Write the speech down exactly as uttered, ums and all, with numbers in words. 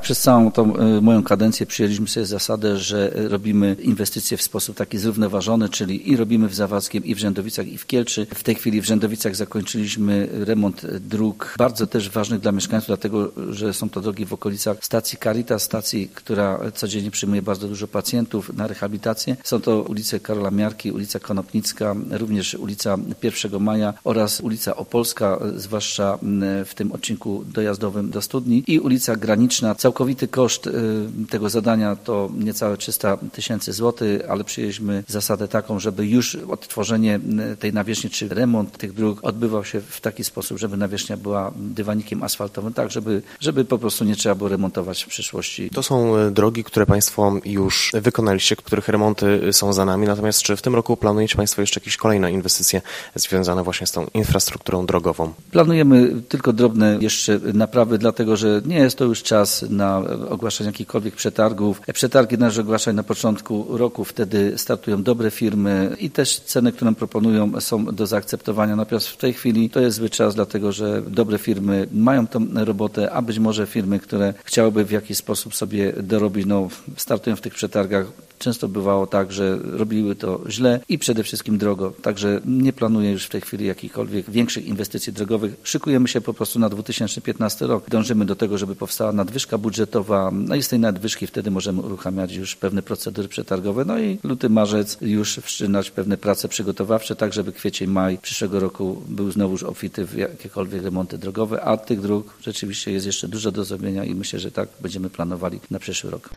przez całą tą moją kadencję przyjęliśmy sobie zasadę, że robimy inwestycje w sposób taki zrównoważony, czyli i robimy w Zawadzkiem, i w Rzędowicach, i w Kielczy. W tej chwili w Rzędowicach zakończyliśmy remont dróg, bardzo też ważnych dla mieszkańców, dlatego że są to drogi w okolicach stacji Caritas, stacji, która codziennie przyjmuje bardzo dużo pacjentów na rehabilitację. Są to ulice Karola Miarki, ulica Konopnicka, również ulica pierwszego maja oraz ulica Opolska, zwłaszcza w tym odcinku dojazdowym do Studni, i ulica Graniczna. Całkowity koszt tego zadania to niecałe trzysta tysięcy złotych, ale przyjęliśmy zasadę taką, żeby już odtworzenie tej nawierzchni czy remont tych dróg odbywał się w taki sposób, żeby nawierzchnia była dywanikiem asfaltowym, tak żeby, żeby po prostu nie trzeba było remontować w przyszłości. To są drogi, które Państwo już wykonaliście, których remonty są za nami, natomiast czy w tym roku planujecie Państwo jeszcze jakieś kolejne inwestycje związane właśnie z tą infrastrukturą drogową? Planujemy tylko drobne jeszcze naprawy, dlatego że nie jest to już czas na ogłaszanie jakichkolwiek przetargów. Przetargi należy ogłaszać na początku roku, wtedy startują dobre firmy i też ceny, które nam proponują, są do zaakceptowania. Natomiast w tej chwili to jest zły czas, dlatego że dobre firmy mają tą robotę, a być może firmy, które chciałyby w jakiś sposób sobie dorobić, no startują w tych przetargach. Często bywało tak, że robiły to źle i przede wszystkim drogo. Także nie planuję już w tej chwili jakichkolwiek większych inwestycji drogowych. Szykujemy się po prostu na dwa tysiące piętnasty rok. Dążymy do tego, żeby powstała nadwyżka budżetowa. No i z tej nadwyżki wtedy możemy uruchamiać już pewne procedury przetargowe. No i luty, marzec już wszczynać pewne prace przygotowawcze, tak żeby kwiecień, maj przyszłego roku był znowuż obfity w jakiekolwiek remonty drogowe, a tych dróg rzeczywiście jest jeszcze dużo do zrobienia i myślę, że tak będziemy planowali na przyszły rok.